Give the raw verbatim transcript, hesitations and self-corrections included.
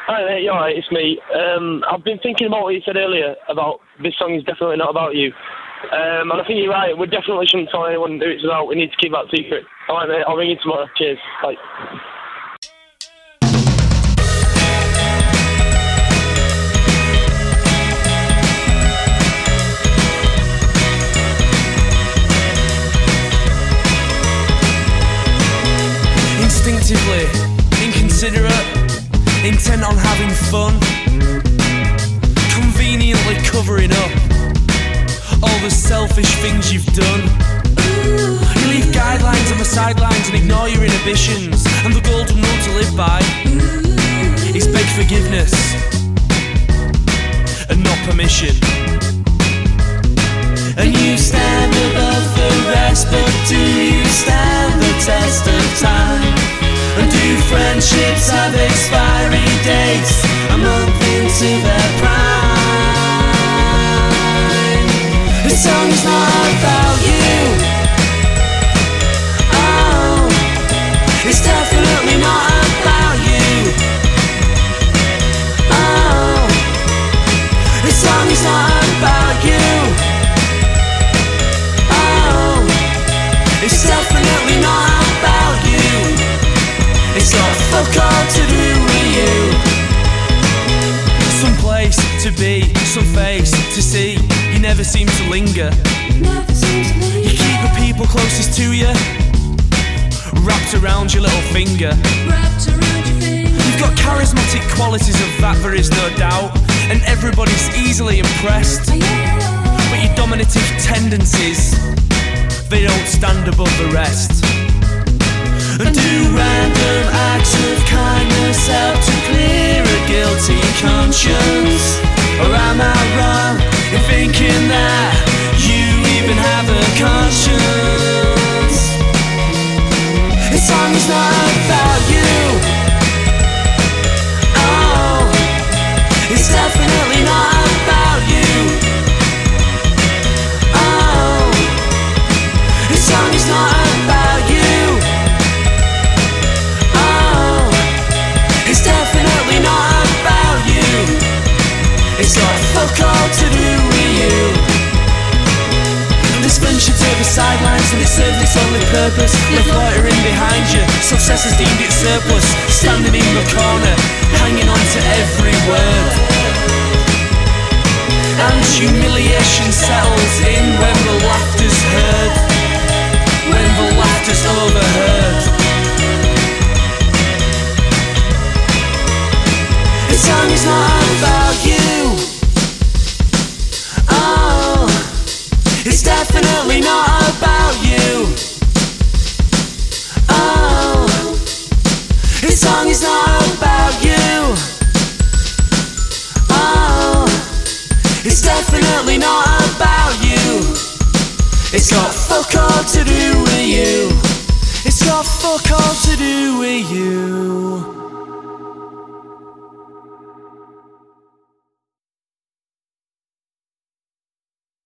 Hi mate, you alright, it's me. Um, I've been thinking about what you said earlier about this song is definitely not about you. Um, and I think you're right, we definitely shouldn't tell anyone who it's about, we need to keep that secret. Alright mate, I'll ring you tomorrow, cheers, bye. Instinctively inconsiderate, intent on having fun, conveniently covering up all the selfish things you've done. You leave guidelines on the sidelines and ignore your inhibitions, and the golden rule to live by is beg forgiveness and not permission. And you stand above the rest, but do you stand the test of time? And do friendships have expiry dates a month into their prime? This song is not about you. Oh, it's definitely not about you. Oh, this song is not about you. Oh, it's definitely not about you. It's got fuck all to do with you. Some place to be, some face to see. You never seem to linger. You keep the people closest to you wrapped around your little finger. You've got charismatic qualities of that, there is no doubt, and everybody's easily impressed. But your dominative tendencies, they don't stand above the rest. And do random acts of kindness help to clear a guilty conscience? Or am I wrong in thinking that you even have a conscience? This song is not about you. Oh, it's definitely not about you. Oh, this song is not about you. It's got fuck all to do with you. This friendship's over sidelines and it serves its only purpose. Left loitering behind you, success has deemed it surplus. Standing in the corner, hanging on to every word. And humiliation settles in when the laughter's heard. When the laughter's overheard. This song is not about you. Oh, it's definitely not about you. Oh, this song is not about you. Oh, it's definitely not about you. It's got fuck all to do with you. It's got fuck all to do with you.